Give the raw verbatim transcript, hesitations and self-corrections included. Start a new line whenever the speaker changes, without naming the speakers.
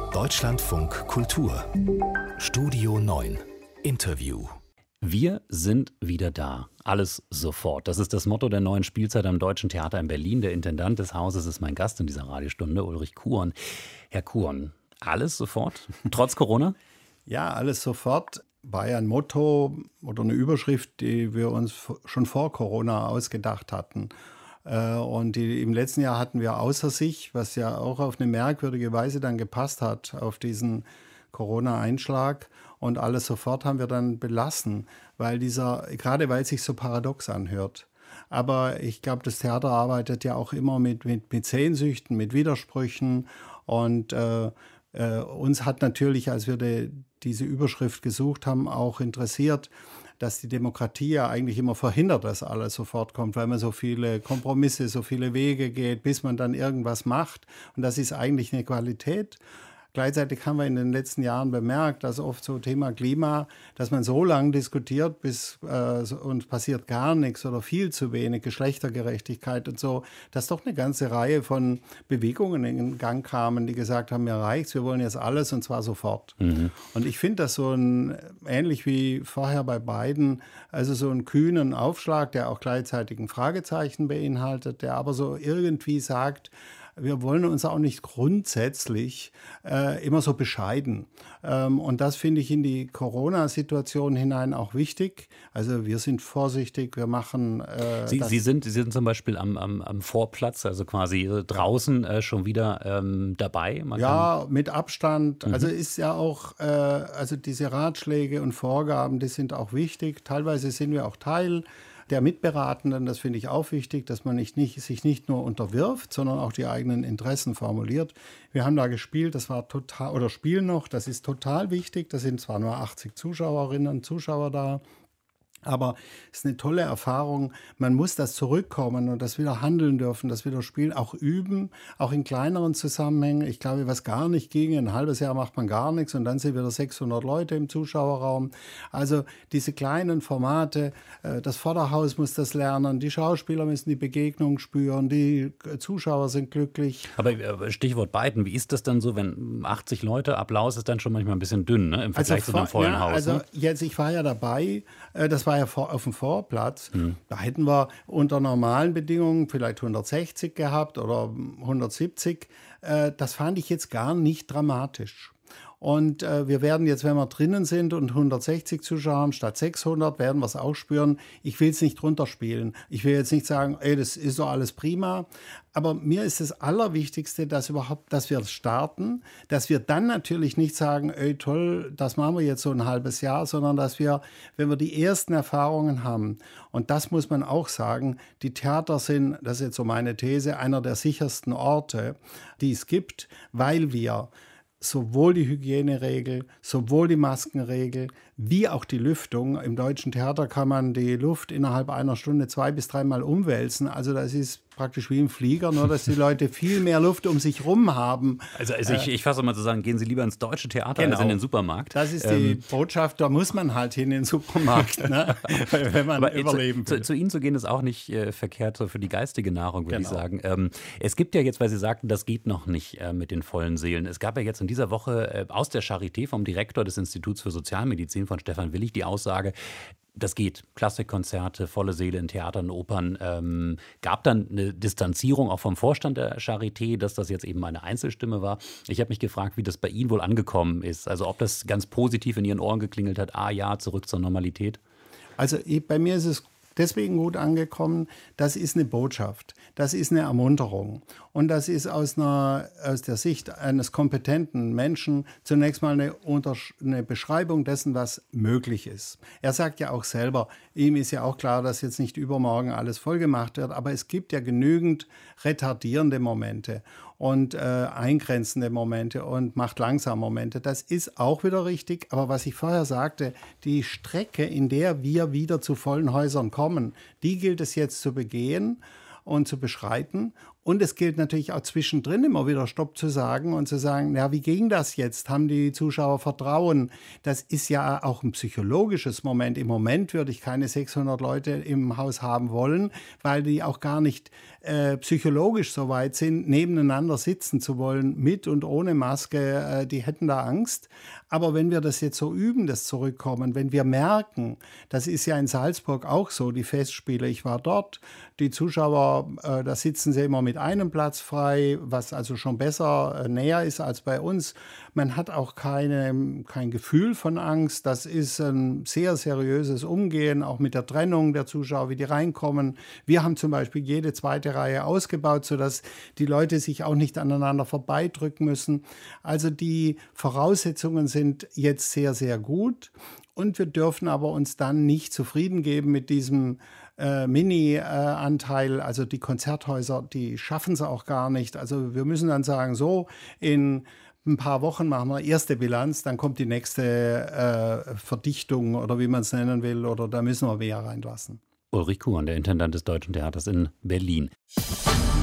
Deutschlandfunk Kultur Studio neun Interview.
Wir sind wieder da. Alles sofort. Das ist das Motto der neuen Spielzeit am Deutschen Theater in Berlin. Der Intendant des Hauses ist mein Gast in dieser Radiostunde, Ulrich Kuon. Herr Kuon, alles sofort? Trotz Corona?
Ja, alles sofort war ja ein Motto oder eine Überschrift, die wir uns schon vor Corona ausgedacht hatten. Und die, im letzten Jahr hatten wir außer sich, was ja auch auf eine merkwürdige Weise dann gepasst hat, auf diesen Corona-Einschlag. Und alles sofort haben wir dann belassen, weil dieser, gerade weil es sich so paradox anhört. Aber ich glaube, das Theater arbeitet ja auch immer mit, mit, mit Sehnsüchten, mit Widersprüchen. Und äh, äh, uns hat natürlich, als wir de, diese Überschrift gesucht haben, auch interessiert, dass die Demokratie ja eigentlich immer verhindert, dass alles sofort kommt, weil man so viele Kompromisse, so viele Wege geht, bis man dann irgendwas macht. Und das ist eigentlich eine Qualität. Gleichzeitig haben wir in den letzten Jahren bemerkt, dass oft so Thema Klima, dass man so lange diskutiert, bis äh, und passiert gar nichts oder viel zu wenig, Geschlechtergerechtigkeit und so, dass doch eine ganze Reihe von Bewegungen in Gang kamen, die gesagt haben, mir reicht's, wir wollen jetzt alles und zwar sofort. Mhm. Und ich finde das so ein, ähnlich wie vorher bei Biden, also so einen kühnen Aufschlag, der auch gleichzeitig ein Fragezeichen beinhaltet, der aber so irgendwie sagt, wir wollen uns auch nicht grundsätzlich äh, immer so bescheiden. Ähm, und das finde ich in die Corona-Situation hinein auch wichtig. Also wir sind vorsichtig, wir machen... Äh,
Sie, Sie, sind, Sie sind zum Beispiel am, am, am Vorplatz, also quasi draußen äh, schon wieder ähm, dabei? Man
ja, kann... mit Abstand. Mhm. Also ist ja auch, äh, also diese Ratschläge und Vorgaben, die sind auch wichtig. Teilweise sind wir auch Teil der Mitberatenden, das finde ich auch wichtig, dass man nicht, nicht, sich nicht nur unterwirft, sondern auch die eigenen Interessen formuliert. Wir haben da gespielt, das war total, oder spielen noch, das ist total wichtig. Da sind zwar nur achtzig Zuschauerinnen und Zuschauer da, aber es ist eine tolle Erfahrung. Man muss das zurückkommen und das wieder handeln dürfen, das wieder spielen, auch üben, auch in kleineren Zusammenhängen. Ich glaube, was gar nicht ging, ein halbes Jahr macht man gar nichts und dann sind wieder sechshundert Leute im Zuschauerraum. Also diese kleinen Formate, das Vorderhaus muss das lernen, die Schauspieler müssen die Begegnung spüren, die Zuschauer sind glücklich.
Aber Stichwort Biden, wie ist das dann so, wenn achtzig Leute, Applaus ist dann schon manchmal ein bisschen dünn, ne, im Vergleich also, zu einem vollen
ja,
Haus?
Also
ne?
jetzt, ich war ja dabei, das war ja vor, auf dem Vorplatz. Mhm. Da hätten wir unter normalen Bedingungen vielleicht hundertsechzig gehabt oder hundertsiebzig. Äh, das fand ich jetzt gar nicht dramatisch. Und äh, wir werden jetzt, wenn wir drinnen sind und hundertsechzig Zuschauer haben statt sechshundert, werden wir es auch spüren. Ich will es nicht runterspielen. Ich will jetzt nicht sagen, ey, das ist doch alles prima. Aber mir ist das Allerwichtigste, dass überhaupt, dass wir starten, dass wir dann natürlich nicht sagen, ey, toll, das machen wir jetzt so ein halbes Jahr, sondern dass wir, wenn wir die ersten Erfahrungen haben, und das muss man auch sagen, die Theater sind, das ist jetzt so meine These, einer der sichersten Orte, die es gibt, weil wir sowohl die Hygieneregel, sowohl die Maskenregel, wie auch die Lüftung. Im Deutschen Theater kann man die Luft innerhalb einer Stunde zwei- bis dreimal umwälzen. Also das ist praktisch wie im Flieger, nur dass die Leute viel mehr Luft um sich rum haben.
Also, also ich, ich fasse mal zu sagen, gehen Sie lieber ins Deutsche Theater
genau.
als in den Supermarkt.
Das ist die ähm, Botschaft, da muss man halt hin in den Supermarkt, ne? Wenn man
aber
überleben
zu,
will.
Zu, zu Ihnen zu gehen ist auch nicht äh, verkehrt so für die geistige Nahrung, würde
genau.
ich sagen. Ähm, es gibt ja jetzt, weil Sie sagten, das geht noch nicht äh, mit den vollen Seelen. Es gab ja jetzt in dieser Woche äh, aus der Charité vom Direktor des Instituts für Sozialmedizin von Stefan Willig die Aussage, das geht. Klassikkonzerte, volle Seele in Theatern, Opern. Ähm, gab dann eine Distanzierung auch vom Vorstand der Charité, dass das jetzt eben eine Einzelstimme war. Ich habe mich gefragt, wie das bei Ihnen wohl angekommen ist. Also ob das ganz positiv in Ihren Ohren geklingelt hat, ah ja, zurück zur Normalität.
Also ich, bei mir ist es deswegen gut angekommen, das ist eine Botschaft, das ist eine Ermunterung und das ist aus, einer, aus der Sicht eines kompetenten Menschen zunächst mal eine, eine Beschreibung dessen, was möglich ist. Er sagt ja auch selber, ihm ist ja auch klar, dass jetzt nicht übermorgen alles vollgemacht wird, aber es gibt ja genügend retardierende Momente und äh, eingrenzende Momente und macht langsam Momente. Das ist auch wieder richtig, aber was ich vorher sagte, die Strecke, in der wir wieder zu vollen Häusern kommen, die gilt es jetzt zu begehen und zu beschreiten Und es gilt natürlich auch zwischendrin immer wieder Stopp zu sagen und zu sagen, ja, wie ging das jetzt? Haben die Zuschauer Vertrauen? Das ist ja auch ein psychologisches Moment. Im Moment würde ich keine sechshundert Leute im Haus haben wollen, weil die auch gar nicht äh, psychologisch so weit sind, nebeneinander sitzen zu wollen, mit und ohne Maske. Äh, die hätten da Angst. Aber wenn wir das jetzt so üben, das Zurückkommen, wenn wir merken, das ist ja in Salzburg auch so, die Festspiele, ich war dort, die Zuschauer, äh, da sitzen sie immer mit einem Platz frei, was also schon besser äh, näher ist als bei uns. Man hat auch keine, kein Gefühl von Angst. Das ist ein sehr seriöses Umgehen, auch mit der Trennung der Zuschauer, wie die reinkommen. Wir haben zum Beispiel jede zweite Reihe ausgebaut, sodass die Leute sich auch nicht aneinander vorbeidrücken müssen. Also die Voraussetzungen sind jetzt sehr, sehr gut. Und wir dürfen aber uns dann nicht zufrieden geben mit diesem äh, Mini-Anteil. Äh, also die Konzerthäuser, die schaffen es auch gar nicht. Also wir müssen dann sagen, so in ein paar Wochen machen wir erste Bilanz, dann kommt die nächste äh, Verdichtung oder wie man es nennen will, oder da müssen wir mehr reinlassen.
Ulrich Kuhn, der Intendant des Deutschen Theaters in Berlin.